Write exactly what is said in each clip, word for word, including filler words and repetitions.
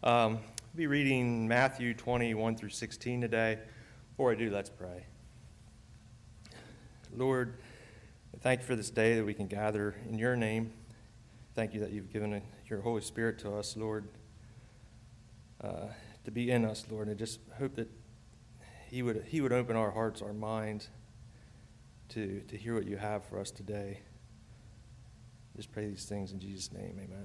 Um, I'll be reading Matthew twenty-one through sixteen today. Before I do, let's pray. Lord, thank you for this day that we can gather in your name. Thank you that you've given your Holy Spirit to us, Lord, uh, to be in us, Lord. And I just hope that he would he would open our hearts, our minds, to, to hear what you have for us today. Just pray these things in Jesus' name, amen.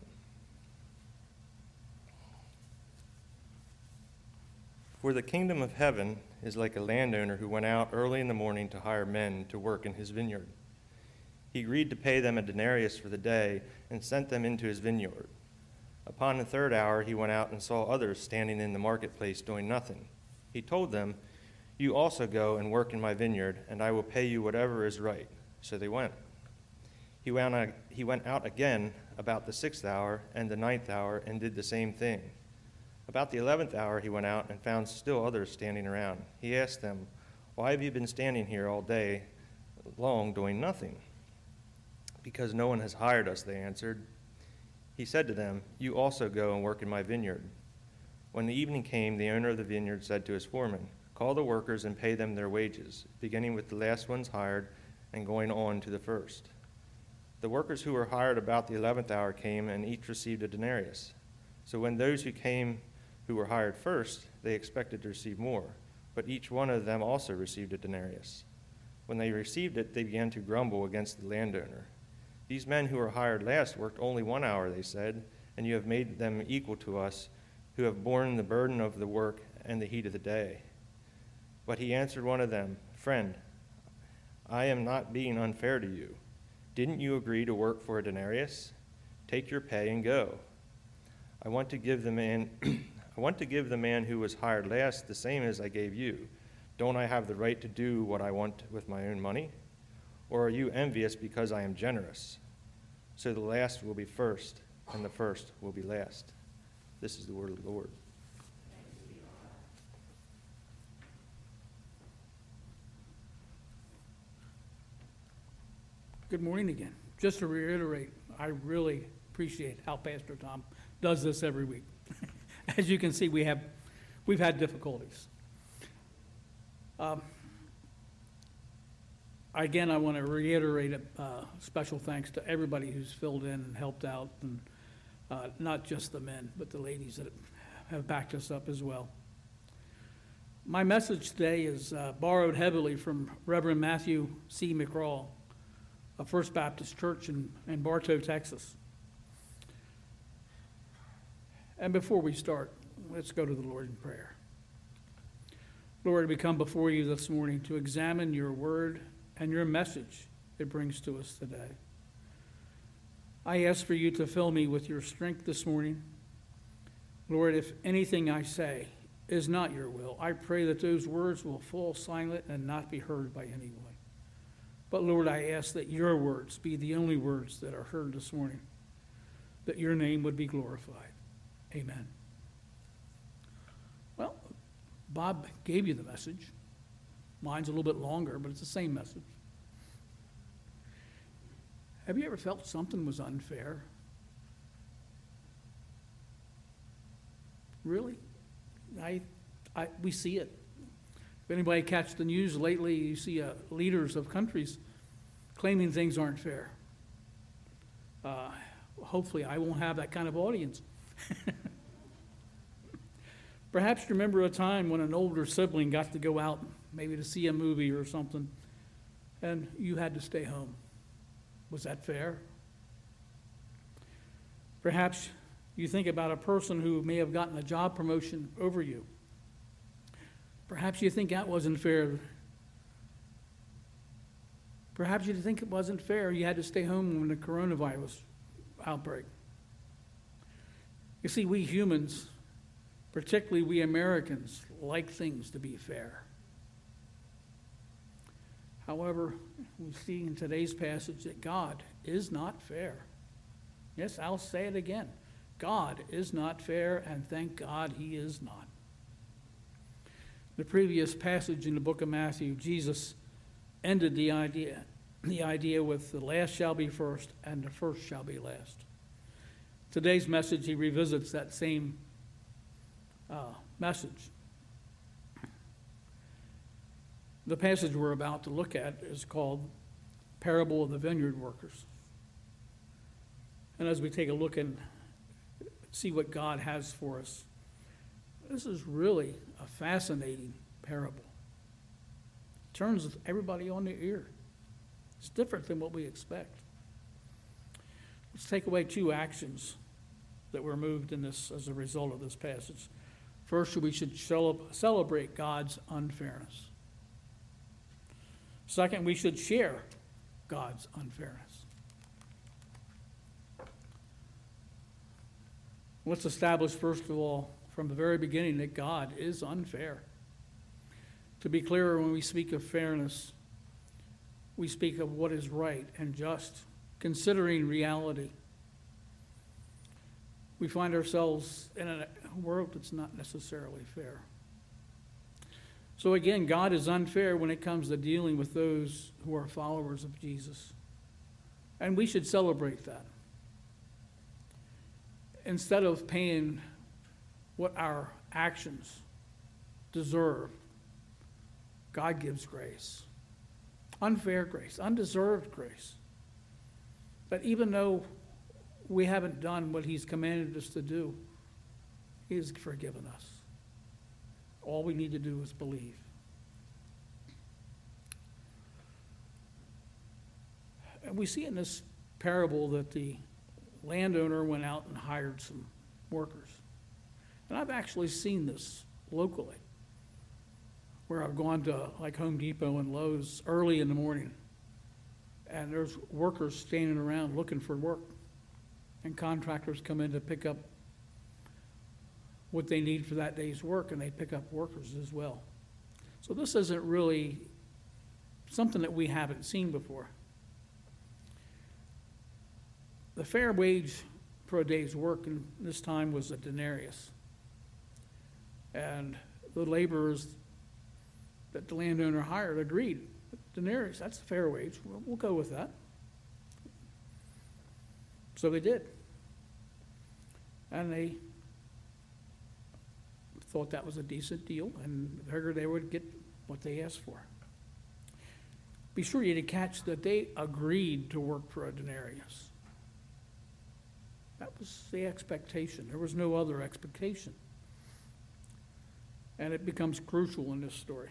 For the kingdom of heaven is like a landowner who went out early in the morning to hire men to work in his vineyard. He agreed to pay them a denarius for the day and sent them into his vineyard. Upon the third hour he went out and saw others standing in the marketplace doing nothing. He told them, "You also go and work in my vineyard, and I will pay you whatever is right." So they went. He went out, he went out again about the sixth hour and the ninth hour and did the same thing. About the eleventh hour he went out and found still others standing around. He asked them, "Why have you been standing here all day long doing nothing?" "Because no one has hired us," they answered. He said to them, "You also go and work in my vineyard." When the evening came, the owner of the vineyard said to his foreman, "Call the workers and pay them their wages, beginning with the last ones hired and going on to the first." The workers who were hired about the eleventh hour came, and each received a denarius. So when those who came who were hired first, they expected to receive more, but each one of them also received a denarius. When they received it, they began to grumble against the landowner. "These men who were hired last worked only one hour," they said, "and you have made them equal to us, who have borne the burden of the work and the heat of the day." But he answered one of them, "Friend, I am not being unfair to you. Didn't you agree to work for a denarius? Take your pay and go. I want to give the man I want to give the man who was hired last the same as I gave you. Don't I have the right to do what I want with my own money? Or are you envious because I am generous? So the last will be first, and the first will be last." This is the word of the Lord. Good morning again. Just to reiterate, I really appreciate how Pastor Tom does this every week. As you can see, we have, we've had difficulties. Um, again, I want to reiterate a uh, special thanks to everybody who's filled in and helped out, and uh, not just the men, but the ladies that have backed us up as well. My message today is uh, borrowed heavily from Reverend Matthew C. McCraw of First Baptist Church in, in Bartow, Texas. And before we start, let's go to the Lord in prayer. Lord, we come before you this morning to examine your word and your message it brings to us today. I ask for you to fill me with your strength this morning. Lord, if anything I say is not your will, I pray that those words will fall silent and not be heard by anyone. But Lord, I ask that your words be the only words that are heard this morning, that your name would be glorified. Amen. Well, Bob gave you the message. Mine's a little bit longer, but it's the same message. Have you ever felt something was unfair? Really? I, I, we see it. If anybody catch the news lately, you see uh, leaders of countries claiming things aren't fair. Uh, hopefully I won't have that kind of audience. Perhaps you remember a time when an older sibling got to go out maybe to see a movie or something, and you had to stay home. Was that fair? Perhaps you think about a person who may have gotten a job promotion over you. Perhaps you think that wasn't fair. Perhaps you think it wasn't fair you had to stay home when the coronavirus outbreak. You see, we humans, particularly we Americans, like things to be fair. However, we see in today's passage that God is not fair. Yes, I'll say it again. God is not fair, and thank God he is not. The previous passage in the book of Matthew, Jesus ended the idea, the idea with the last shall be first and the first shall be last. Today's message, he revisits that same uh, message. The passage we're about to look at is called Parable of the Vineyard Workers. And as we take a look and see what God has for us, this is really a fascinating parable. It turns everybody on their ear. It's different than what we expect. Let's take away two actions that were moved in this as a result of this passage. First, we should celebrate God's unfairness. Second, we should share God's unfairness. Let's establish, first of all, from the very beginning, that God is unfair. To be clear, when we speak of fairness, we speak of what is right and just, considering reality. We find ourselves in a world that's not necessarily fair. So again, God is unfair when it comes to dealing with those who are followers of Jesus. And we should celebrate that. Instead of paying what our actions deserve, God gives grace. Unfair grace, undeserved grace. But even though we haven't done what he's commanded us to do, he has forgiven us. All we need to do is believe. And we see in this parable that the landowner went out and hired some workers. And I've actually seen this locally, where I've gone to like Home Depot and Lowe's early in the morning, and there's workers standing around looking for work, and contractors come in to pick up what they need for that day's work, and they pick up workers as well. So this isn't really something that we haven't seen before. The fair wage for a day's work in this time was a denarius. And the laborers that the landowner hired agreed. Denarius, that's a fair wage. We'll, we'll go with that. So they did. And they thought that was a decent deal and figured they would get what they asked for. Be sure you to catch that they agreed to work for a denarius. That was the expectation. There was no other expectation. And it becomes crucial in this story.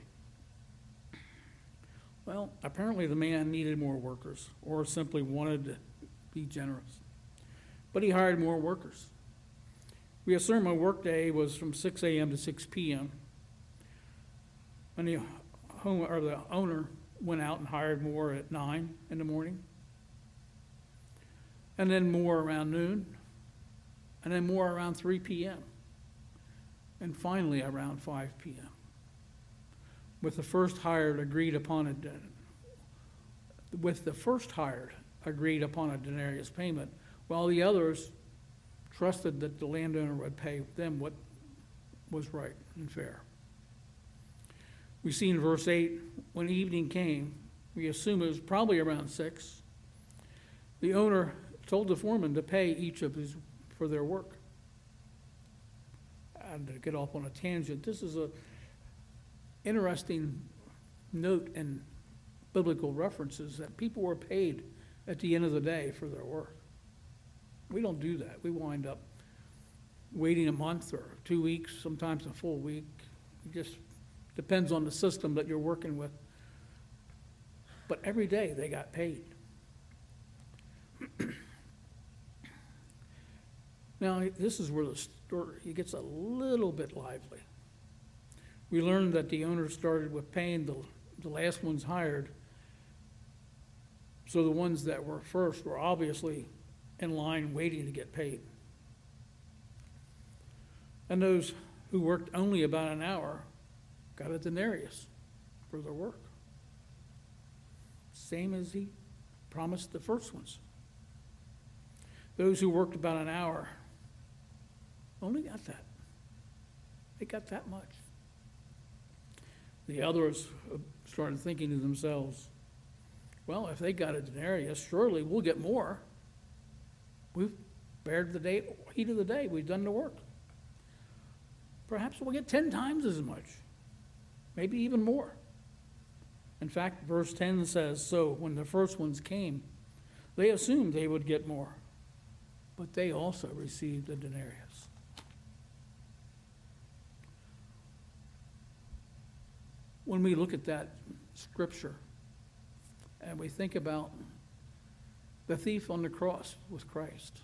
Well, apparently the man needed more workers, or simply wanted to be generous. But he hired more workers. We assume a workday was from six a.m. to six p.m. And the home or the owner went out and hired more at nine in the morning, and then more around noon, and then more around three p.m., and finally around five p.m. With the first hired agreed upon a with the first hired agreed upon a denarius payment, while the others trusted that the landowner would pay them what was right and fair. We see in verse eight, when evening came, we assume it was probably around six, the owner told the foreman to pay each of his for their work. And to get off on a tangent, this is a interesting note in biblical references that people were paid at the end of the day for their work. We don't do that. We wind up waiting a month or two weeks, sometimes a full week. It just depends on the system that you're working with. But every day they got paid. Now, this is where the story gets a little bit lively. We learned that the owner started with paying the, the last ones hired, so the ones that were first were obviously in line waiting to get paid. And those who worked only about an hour got a denarius for their work. Same as he promised the first ones. Those who worked about an hour only got that. They got that much. The others started thinking to themselves, well, if they got a denarius, surely we'll get more. We've bared the day, heat of the day. We've done the work. perhaps we'll get ten times as much, maybe even more. In fact, verse ten says, so when the first ones came, they assumed they would get more, but they also received a denarius. When we look at that scripture and we think about the thief on the cross with Christ,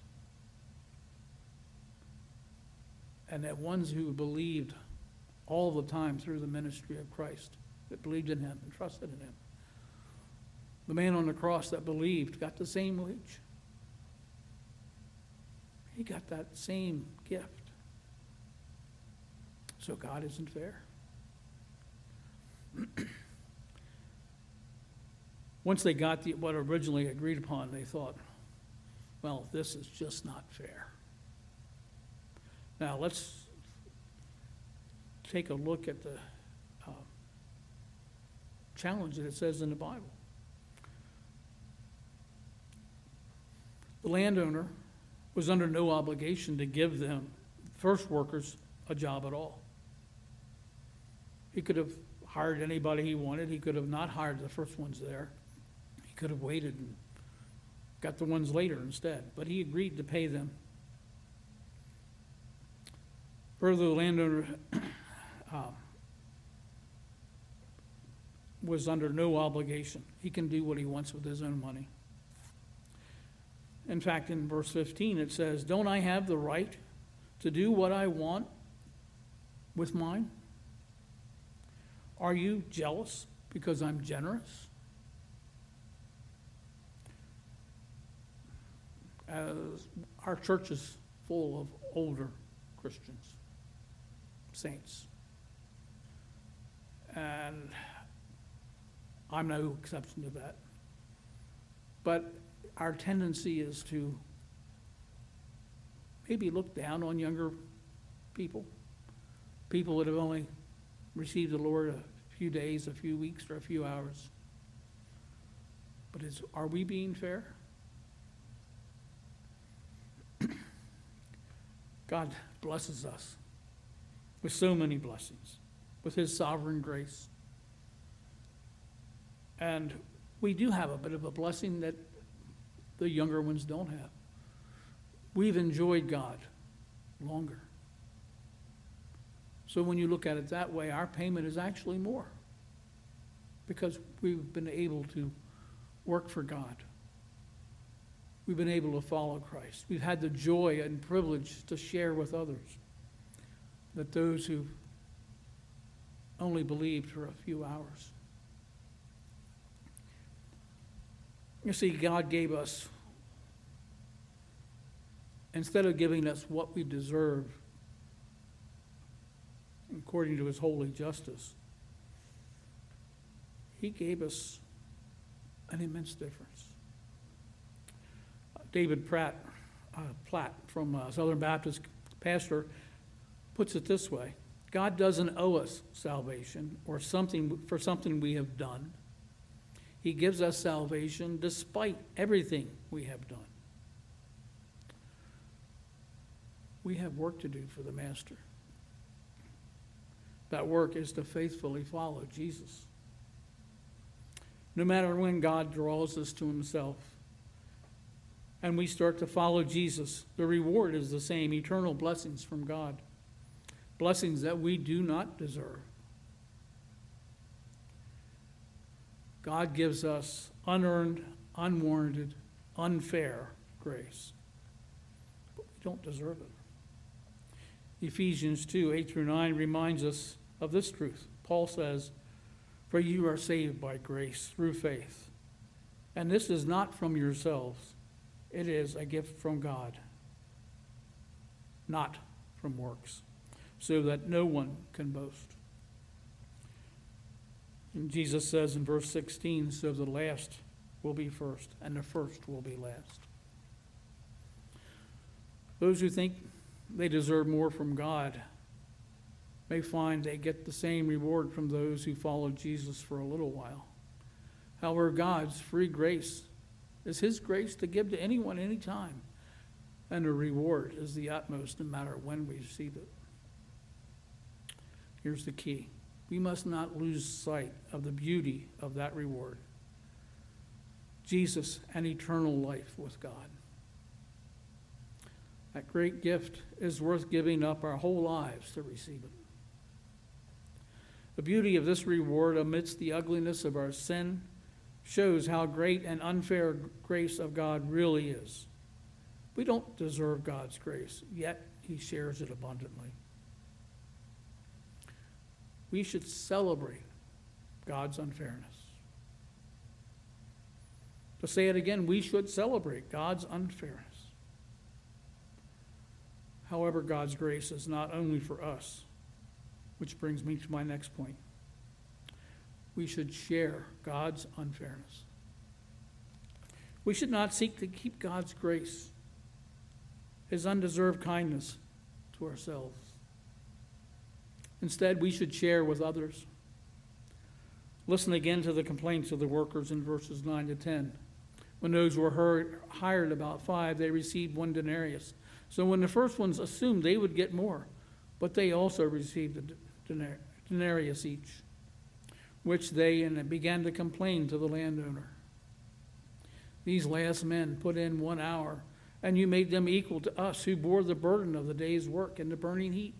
and that ones who believed all the time through the ministry of Christ, that believed in him and trusted in him. The man on the cross that believed got the same wage. He got that same gift. So God isn't fair. Once they got the, what originally agreed upon, they thought, well, this is just not fair. Now, let's take a look at the uh, challenge that it says in the Bible. The landowner was under no obligation to give them, first workers, a job at all. He could have hired anybody he wanted. He could have not hired the first ones there. He could have waited and got the ones later instead. But he agreed to pay them. Further, the landowner uh, was under no obligation. He can do what he wants with his own money. In fact, in verse fifteen, it says, don't I have the right to do what I want with mine? Are you jealous because I'm generous? As our church is full of older Christians, saints. And I'm no exception to that. But our tendency is to maybe look down on younger people, people that have only received the Lord a few days, a few weeks, or a few hours. But is, are we being fair? God blesses us with so many blessings, with his sovereign grace. And we do have a bit of a blessing that the younger ones don't have. We've enjoyed God longer. So when you look at it that way, our payment is actually more because we've been able to work for God. We've been able to follow Christ. We've had the joy and privilege to share with others that those who only believed for a few hours. You see, God gave us, instead of giving us what we deserve, according to his holy justice, he gave us an immense difference. David Pratt, uh, Platt from uh, Southern Baptist pastor puts it this way: God doesn't owe us salvation or something for something we have done. He gives us salvation despite everything we have done. We have work to do for the Master. That work is to faithfully follow Jesus. No matter when God draws us to himself and we start to follow Jesus, the reward is the same: eternal blessings from God, blessings that we do not deserve. God gives us unearned, unwarranted, unfair grace, but we don't deserve it. Ephesians two, eight through nine reminds us of this truth. Paul says, "For you are saved by grace through faith, and this is not from yourselves. It is a gift from God, not from works, so that no one can boast." And Jesus says in verse sixteen, "So the last will be first, and the first will be last." Those who think they deserve more from God may find they get the same reward from those who follow Jesus for a little while. However, God's free grace is his grace to give to anyone, anytime, and the reward is the utmost no matter when we receive it. Here's the key. We must not lose sight of the beauty of that reward. Jesus and eternal life with God. That great gift is worth giving up our whole lives to receive it. The beauty of this reward amidst the ugliness of our sin shows how great and unfair grace of God really is. We don't deserve God's grace, yet he shares it abundantly. We should celebrate God's unfairness. To say it again, we should celebrate God's unfairness. However, God's grace is not only for us, which brings me to my next point. We should share God's unfairness. We should not seek to keep God's grace, his undeserved kindness, to ourselves. Instead, we should share with others. Listen again to the complaints of the workers in verses nine to ten. When those were heard, hired about five, they received one denarius. So when the first ones assumed they would get more, but they also received a denarius each, which they and began to complain to the landowner. These last men put in one hour, and you made them equal to us who bore the burden of the day's work in the burning heat.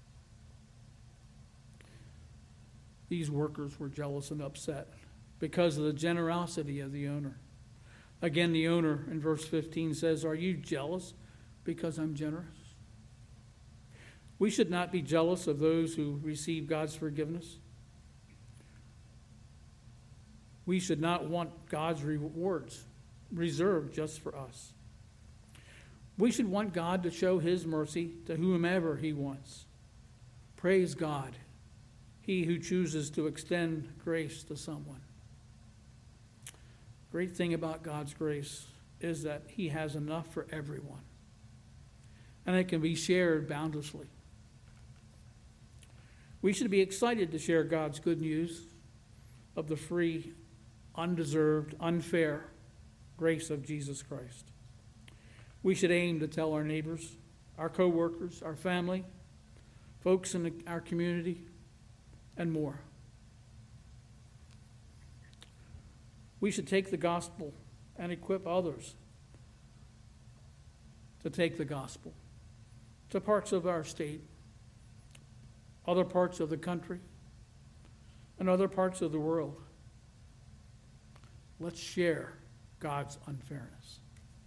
These workers were jealous and upset because of the generosity of the owner. Again, the owner in verse fifteen says, "Are you jealous because I'm generous?" We should not be jealous of those who receive God's forgiveness. We should not want God's rewards reserved just for us. We should want God to show his mercy to whomever he wants. Praise God, he who chooses to extend grace to someone. Great thing about God's grace is that he has enough for everyone, and it can be shared bountifully. We should be excited to share God's good news of the free, undeserved, unfair grace of Jesus Christ. We should aim to tell our neighbors, our co-workers, our family, folks in our community, and more. We should take the gospel and equip others to take the gospel to parts of our state, other parts of the country, and other parts of the world. Let's share God's unfairness.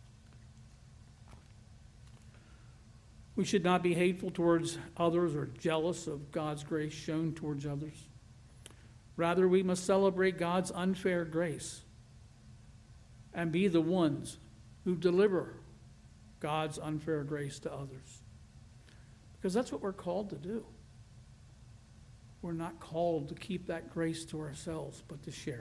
We should not be hateful towards others or jealous of God's grace shown towards others. Rather, we must celebrate God's unfair grace and be the ones who deliver God's unfair grace to others. Because that's what we're called to do. We're not called to keep that grace to ourselves, but to share.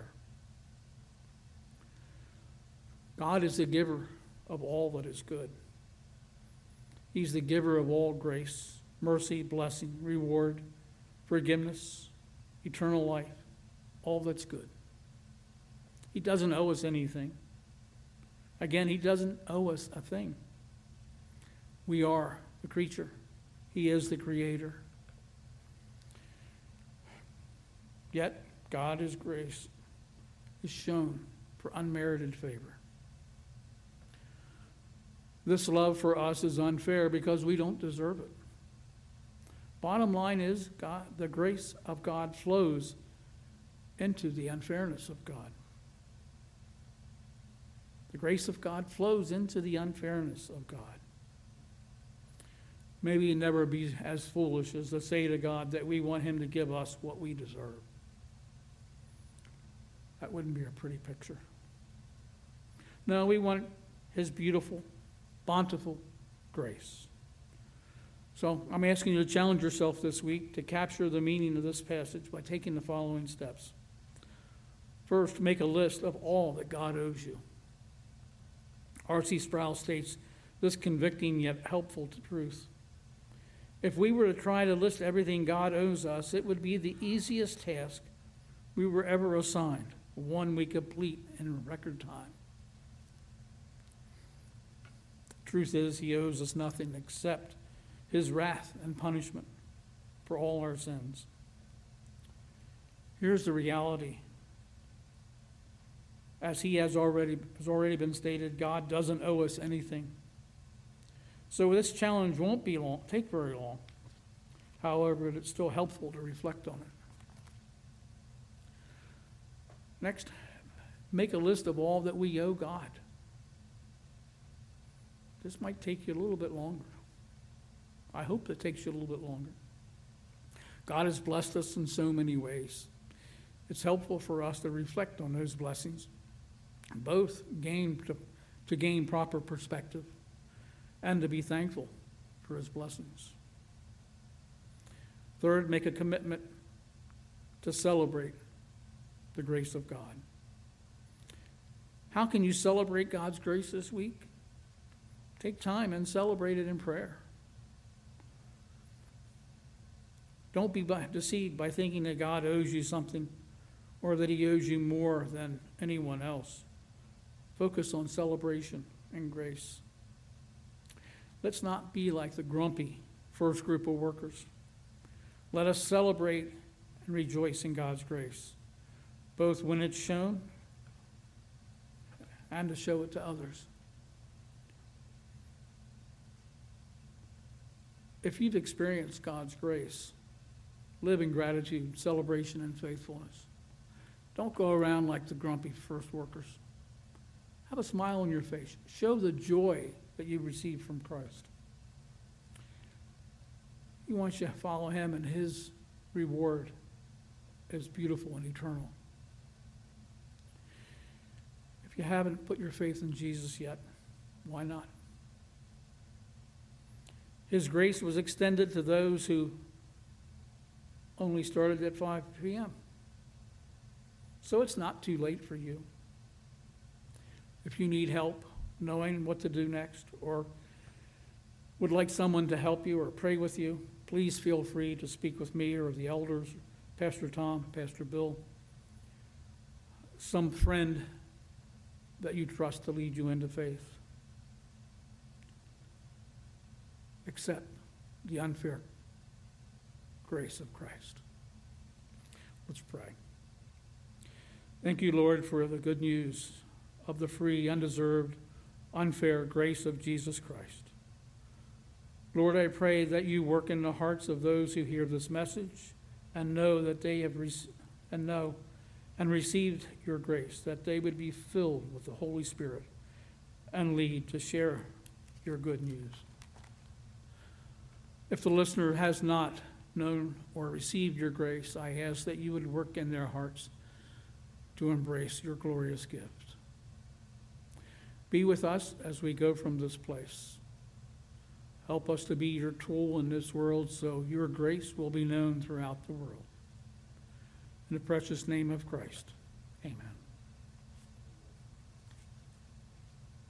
God is the giver of all that is good. He's the giver of all grace, mercy, blessing, reward, forgiveness, eternal life, all that's good. He doesn't owe us anything. Again, he doesn't owe us a thing. We are the creature. He is the creator. Yet, God's grace is shown for unmerited favor. This love for us is unfair because we don't deserve it. Bottom line is, God, the grace of God flows into the unfairness of God. The grace of God flows into the unfairness of God. May we never be as foolish as to say to God that we want him to give us what we deserve. That wouldn't be a pretty picture. No, we want his beautiful, bountiful grace. So I'm asking you to challenge yourself this week to capture the meaning of this passage by taking the following steps. First, make a list of all that God owes you. R C Sproul states this convicting yet helpful truth. If we were to try to list everything God owes us, it would be the easiest task we were ever assigned, one we complete in record time. The truth is, he owes us nothing except his wrath and punishment for all our sins. Here's the reality. As he has already, has already been stated, God doesn't owe us anything. So this challenge won't be long, take very long. However, it's still helpful to reflect on it. Next, make a list of all that we owe God. This might take you a little bit longer. I hope it takes you a little bit longer. God has blessed us in so many ways. It's helpful for us to reflect on those blessings, both gain to, to gain proper perspective and to be thankful for his blessings. Third, make a commitment to celebrate the grace of God. How can you celebrate God's grace this week? Take time and celebrate it in prayer. Don't be deceived by thinking that God owes you something or that he owes you more than anyone else. Focus on celebration and grace. Let's not be like the grumpy first group of workers. Let us celebrate and rejoice in God's grace, both when it's shown and to show it to others. If you've experienced God's grace, live in gratitude, celebration, and faithfulness. Don't go around like the grumpy first workers. Have a smile on your face. Show the joy that you received from Christ. He wants you to follow him, and his reward is beautiful and eternal. If you haven't put your faith in Jesus yet, why not? His grace was extended to those who only started at five p.m. So it's not too late for you. If you need help knowing what to do next, or would like someone to help you or pray with you, please feel free to speak with me or the elders, Pastor Tom, Pastor Bill, some friend that you trust to lead you into faith. Accept the unfair grace of Christ. Let's pray. Thank you, Lord, for the good news of the free, undeserved, unfair grace of Jesus Christ. Lord, I pray that you work in the hearts of those who hear this message and know that they have re- and know and received your grace, that they would be filled with the Holy Spirit and lead to share your good news. If the listener has not known or received your grace, I ask that you would work in their hearts to embrace your glorious gift. Be with us as we go from this place. Help us to be your tool in this world so your grace will be known throughout the world. In the precious name of Christ, amen.